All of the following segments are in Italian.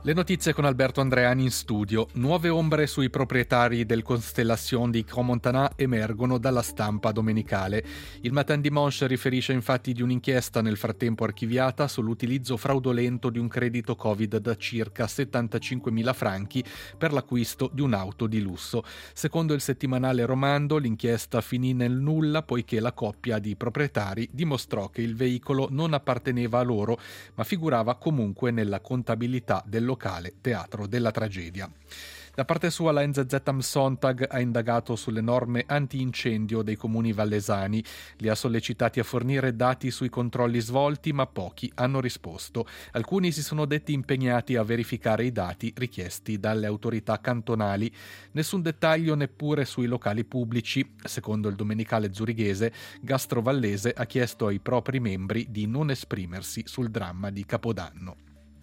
Le notizie con Alberto Andreani in studio. Nuove ombre sui proprietari del Constellation di Crans-Montana emergono dalla stampa domenicale. Il Matin Dimanche riferisce infatti di un'inchiesta nel frattempo archiviata sull'utilizzo fraudolento di un credito Covid da circa 75.000 franchi per l'acquisto di un'auto di lusso. Secondo il settimanale Romando, l'inchiesta finì nel nulla poiché la coppia di proprietari dimostrò che il veicolo non apparteneva a loro, ma figurava comunque nella contabilità del locale teatro della tragedia. Da parte sua la NZZ am Sonntag ha indagato sulle norme antincendio dei comuni vallesani, li ha sollecitati a fornire dati sui controlli svolti, ma pochi hanno risposto. Alcuni si sono detti impegnati a verificare i dati richiesti dalle autorità cantonali. Nessun dettaglio neppure sui locali pubblici. Secondo il domenicale zurighese, Gastro Vallese ha chiesto ai propri membri di non esprimersi sul dramma di Capodanno.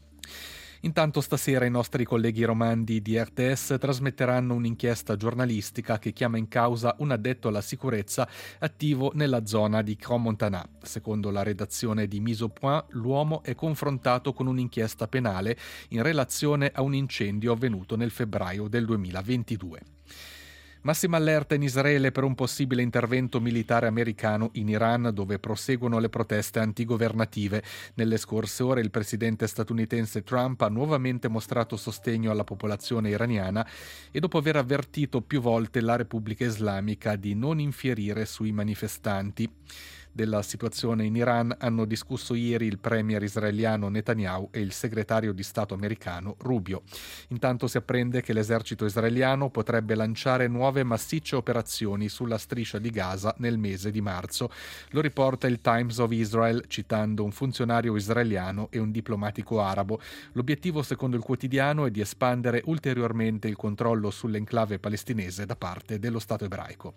Intanto stasera i nostri colleghi romandi di RTS trasmetteranno un'inchiesta giornalistica che chiama in causa un addetto alla sicurezza attivo nella zona di Crans-Montana. Secondo la redazione di Mise au Point, l'uomo è confrontato con un'inchiesta penale in relazione a un incendio avvenuto nel febbraio del 2022. Massima allerta in Israele per un possibile intervento militare americano in Iran, dove proseguono le proteste antigovernative. Nelle scorse ore il presidente statunitense Trump ha nuovamente mostrato sostegno alla popolazione iraniana e dopo aver avvertito più volte la Repubblica Islamica di non infierire sui manifestanti. Della situazione in Iran hanno discusso ieri il premier israeliano Netanyahu e il segretario di Stato americano Rubio. Intanto si apprende che l'esercito israeliano potrebbe lanciare nuove massicce operazioni sulla striscia di Gaza nel mese di marzo. Lo riporta il Times of Israel citando un funzionario israeliano e un diplomatico arabo. L'obiettivo, secondo il quotidiano, è di espandere ulteriormente il controllo sull'enclave palestinese da parte dello Stato ebraico.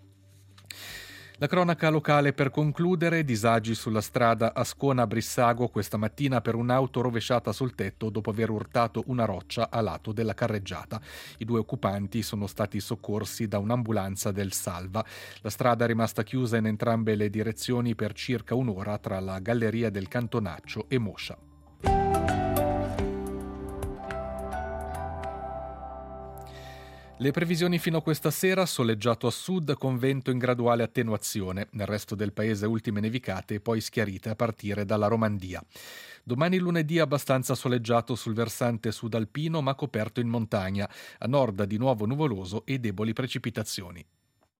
La cronaca locale per concludere: disagi sulla strada Ascona-Brissago questa mattina per un'auto rovesciata sul tetto dopo aver urtato una roccia a lato della carreggiata. I due occupanti sono stati soccorsi da un'ambulanza del Salva. La strada è rimasta chiusa in entrambe le direzioni per circa un'ora tra la Galleria del Cantonaccio e Moscia. Le previsioni fino a questa sera: soleggiato a sud con vento in graduale attenuazione, nel resto del paese ultime nevicate e poi schiarite a partire dalla Romandia. Domani lunedì abbastanza soleggiato sul versante sud alpino ma coperto in montagna, a nord di nuovo nuvoloso e deboli precipitazioni.